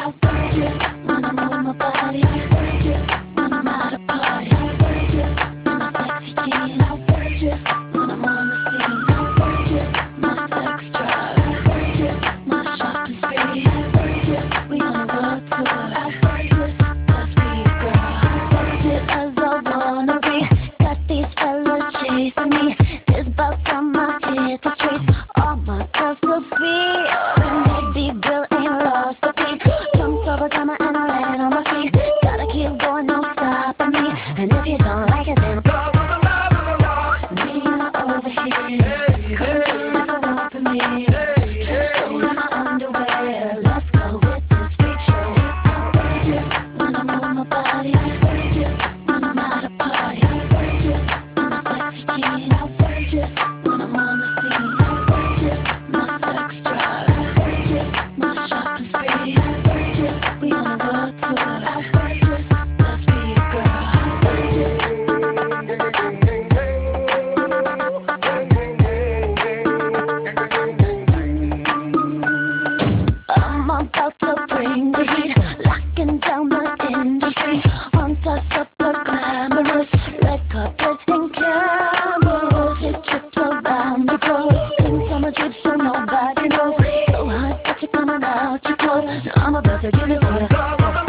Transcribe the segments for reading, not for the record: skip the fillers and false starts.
Outrageous when I move my body. Outrageous when I'm at a party. Outrageous in my sexy jeans. Outrageous when I'm on the scene. Outrageous my sex drive. Outrageous my shopping spree. Outrageous we on a world tour. Outrageous let's be girl. Sexy as I wanna be. Got these fellas chasing me. This about time I hit the streets. All my girls so sweet. Baby girl ain't lost a beat. Jumped over drama and I land on my feet. Gotta keep going, no stopping me. And if you don't like it, then Nina over here. Come take a walk with me. Just show me my underwear. Let's go with this freak show. Outrageous when I move my body. Outrageous when I'm at a party. Outrageous in my sexy jeans. Outrageous when I'm on the scene. Outrageous my sex drive. Outrageous my shopping spree. Outrageous we on a world tour. Outrageous let's be a girl. Outrageous. I'm about to bring the heat, locking down the industry. On toss up the glamorous, red carpet and cameras. Hit trips around the globe, things on my Jeep so nobody knows. So hot that you're coming out your clothes. Now I'm about to give it to you.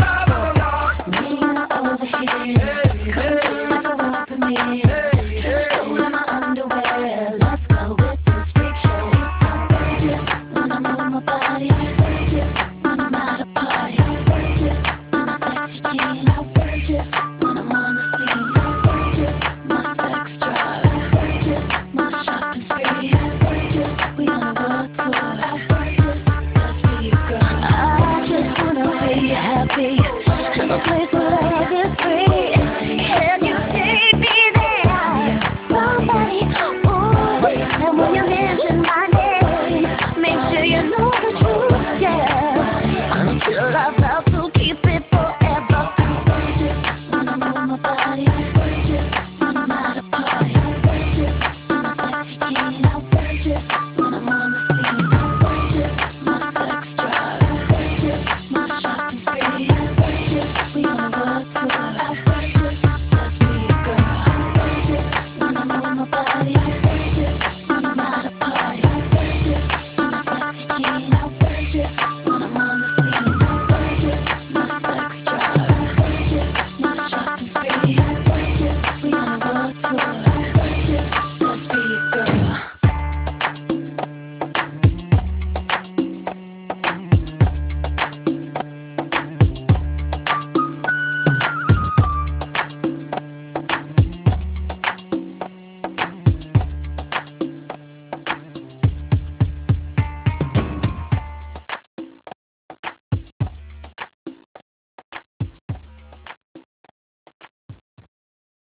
Nina over here, come take a walk with me. Just show me my underwear. Let's go with this freak show. Outrageous when I move my body. Outrageous when I'm at a party. Outrageous in my sexy jeans. Outrageous when I'm on the scene. Outrageous my sex drive. Outrageous my shopping spree. Outrageous we on a world tour. Outrageous let's be a girl. I just wanna be happy in a place where